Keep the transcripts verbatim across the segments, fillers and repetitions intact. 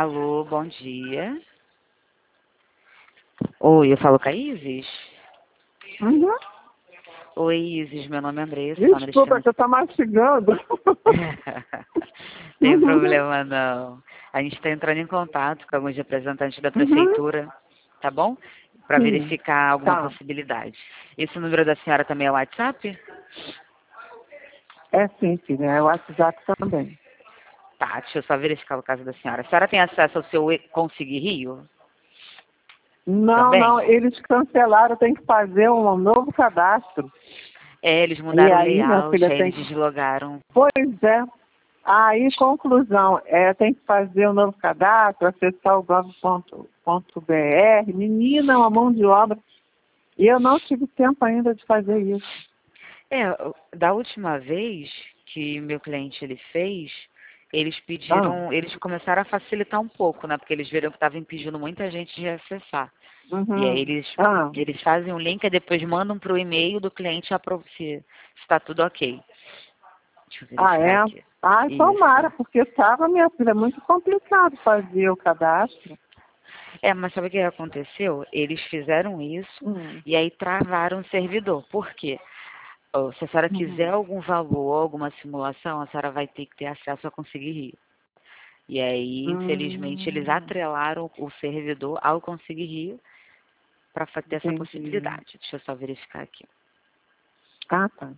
Alô, bom dia. Oi, eu falo com a Isis? Uhum. Oi, Isis, meu nome é Andressa. Desculpa, que eu tô mastigando. Tem Uhum. problema não. A gente está entrando em contato com alguns representantes da Uhum. prefeitura, tá bom? Para Sim. verificar alguma Tá. possibilidade. Esse número da senhora também é o WhatsApp? É sim, filha. É o WhatsApp também. Tá, deixa eu só verificar o caso da senhora. A senhora tem acesso ao seu E- Conseguir Rio? Não, Também? não. Eles cancelaram. Tem que fazer um novo cadastro. É, eles E mudaram o aí, minha layout, filha, aí tem eles que... deslogaram. Pois é. Aí, conclusão. É, tem que fazer um novo cadastro, acessar o gov ponto br. Menina, uma mão de obra. E eu não tive tempo ainda de fazer isso. É, o- da última vez que meu cliente ele fez, eles Ah. pediram, eles começaram a facilitar um pouco, né? Porque eles viram que estava impedindo muita gente de acessar. E aí Uhum. eles, Ah. eles fazem um link e depois mandam para o e-mail do cliente apro- se está tudo ok. Deixa eu Ah, verificar é? aqui. Ai, tomara, Isso. porque estava, minha filha, muito complicado fazer o cadastro. É, mas sabe o que aconteceu? Eles fizeram isso Hum. e aí travaram o servidor. Por quê? Ó, se a senhora quiser Uhum. algum valor, alguma simulação, a senhora vai ter que ter acesso a Conseguir Rio. E aí, infelizmente, eles Hum, atrelaram o servidor ao Conseguir Rio para ter essa entendi. possibilidade. Deixa eu só verificar aqui. Ah, tá.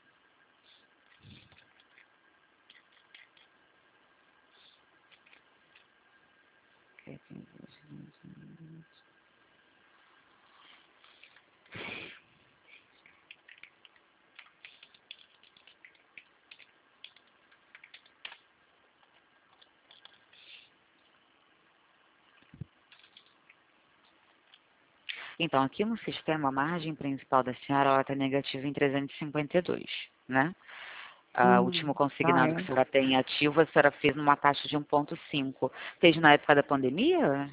Então, aqui no sistema, a margem principal da senhora está negativa em trezentos e cinquenta e dois, né? Ah, o Hum. último Ah, consignado que é? a senhora tem ativo, a senhora fez numa taxa de um vírgula cinco. Fez na época da pandemia?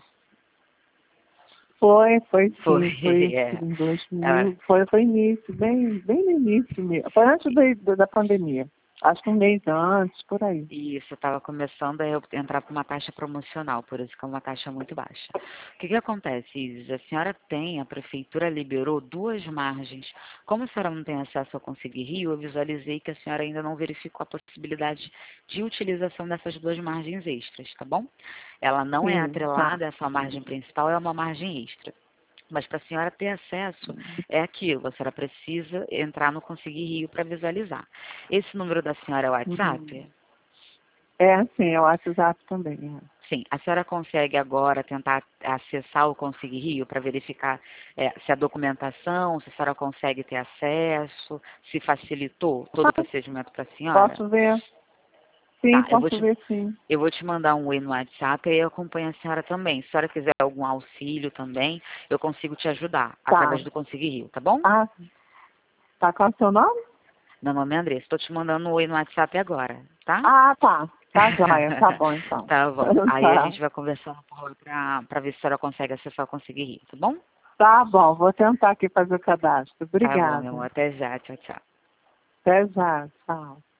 Foi, foi Foi, sim, foi é. em dois Ela, mil, foi, foi início, bem, bem no início mesmo. Foi antes da, da pandemia. Acho que um mês antes, por aí. Isso, estava começando a eu entrar para uma taxa promocional, por isso que é uma taxa muito baixa. O que, que acontece, Isis? A senhora tem, a prefeitura liberou duas margens. Como a senhora não tem acesso ao Conseguir Rio, eu visualizei que a senhora ainda não verificou a possibilidade de utilização dessas duas margens extras, tá bom? Ela não é Sim, tá. atrelada, essa margem principal é uma margem extra. Mas para a senhora ter acesso, é aquilo, a senhora precisa entrar no Conseguir Rio para visualizar. Esse número da senhora é o Uhum. WhatsApp? É, sim, é o WhatsApp também. É. Sim, a senhora consegue agora tentar acessar o Conseguir Rio para verificar é, se a documentação, se a senhora consegue ter acesso, se facilitou todo o procedimento para a senhora? Posso ver? Sim, Tá, eu vou posso te, ver sim. eu vou te mandar um oi no WhatsApp e eu acompanho a senhora também. Se a senhora quiser algum auxílio também, eu consigo te ajudar Tá. através do Conseguir Rio, tá bom? Ah, tá. Qual é o seu nome? Meu nome é Andressa, estou te mandando um oi no WhatsApp agora, tá? Ah, tá. Tá joia. Tá bom, então. Tá bom. Aí a Tá. gente vai conversando por lá pra, pra ver se a senhora consegue acessar o Conseguir Rio, tá bom? Tá bom. Vou tentar aqui fazer o cadastro. Tá bom, meu Obrigada. amor. Até já. Tchau, tchau. Até já. Tchau.